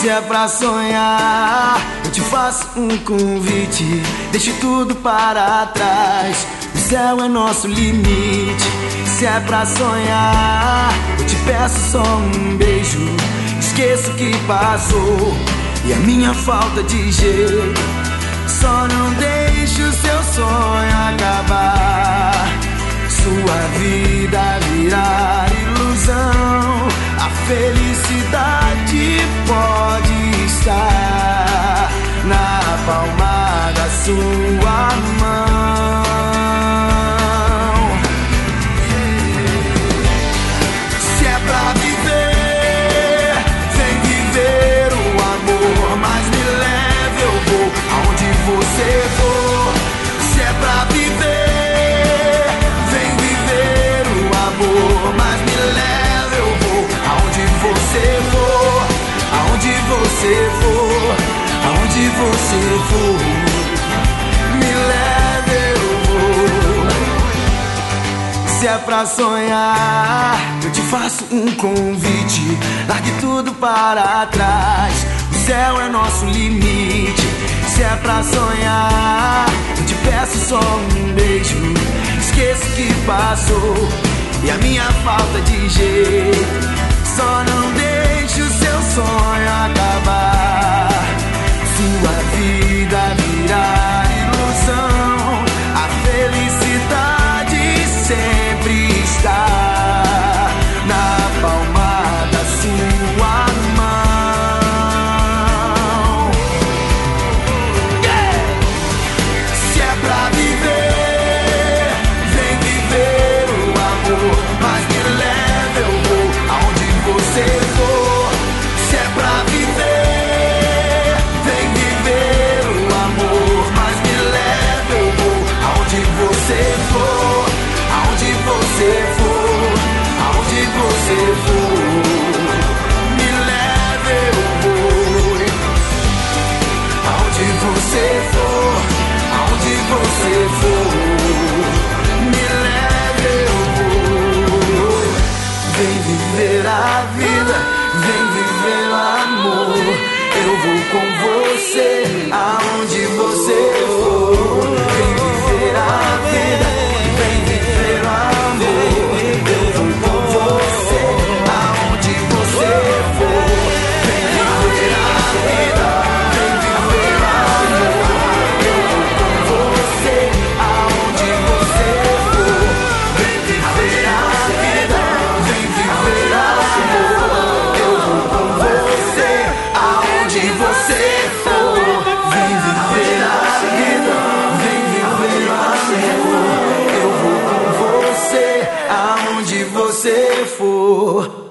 Se é pra sonhar, eu te faço um convite. Deixe tudo para trás, o céu é nosso limite. Se é pra sonhar, eu te peço só um beijo. Esqueça o que passou e a minha falta de jeito. Só não deixe o seu sonho acabar, sua vida virar ilusão. A felicidade pode estar na palma da sua mão. Se é pra viver, vem viver o amor, mas me leve, eu vou aonde você for. Se é pra viver, vem viver o amor, mas me leve, eu vou aonde você for, aonde você for, aonde você for, me leve, eu vou. Se é pra sonhar, eu te faço um convite. Largue tudo para trás, o céu é nosso limite. Se é pra sonhar, eu te peço só um beijo. Esqueça o que passou e a minha falta de jeito. Só não deixe o seu sonho acabar, sua vida virar ilusão. A felicidade sempre está na palma da sua mão. Se é pra viver, vem viver o amor, mas me leve, eu vou aonde você for. Se é pra viver, vem viver o amor, mas me leve, eu vou aonde você for, aonde você for, aonde você for, me leve, eu vou aonde você for, aonde você for, me leve, eu vou. Vem viver a vida, vem viver o amor. Eu vou com você aonde você for. Vem viver a vida, vem viver o amor. Eu vou com você aonde você for. Vem viver a vida, vem viver o amor. Eu vou com você aonde você for. Vem viver a vida, vem viver o amor. Eu vou com você aonde você for. Vem viver a vida, vem viver o amor. Eu vou com você aonde você for.